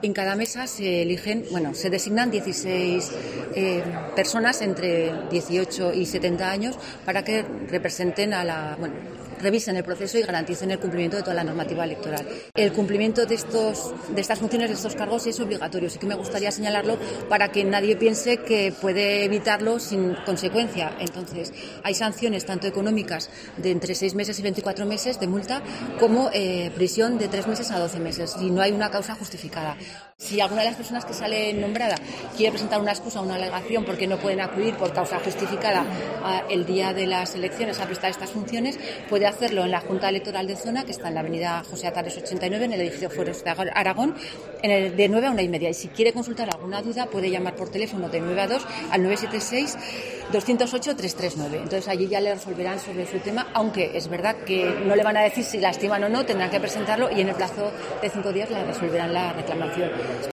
En cada mesa se designan 16 personas entre 18 y 70 años para que representen revisen el proceso y garanticen el cumplimiento de toda la normativa electoral. El cumplimiento de estas funciones, de estos cargos, es obligatorio. Sí que me gustaría señalarlo para que nadie piense que puede evitarlo sin consecuencia. Entonces, hay sanciones tanto económicas de entre 6 meses y 24 meses de multa, como prisión de 3 meses a 12 meses, si no hay una causa justificada. Si alguna de las personas que sale nombrada quiere presentar una excusa o una alegación porque no pueden acudir por causa justificada el día de las elecciones a prestar estas funciones, puede hacerlo en la Junta Electoral de Zona, que está en la avenida José Atares 89, en el edificio Fueros de Aragón, de 9 a 1:30. Y si quiere consultar alguna duda, puede llamar por teléfono de 9 a 2 al 976-208-339. Entonces allí ya le resolverán sobre su tema, aunque es verdad que no le van a decir si la estiman o no, tendrán que presentarlo y en el plazo de 5 días le resolverán la reclamación.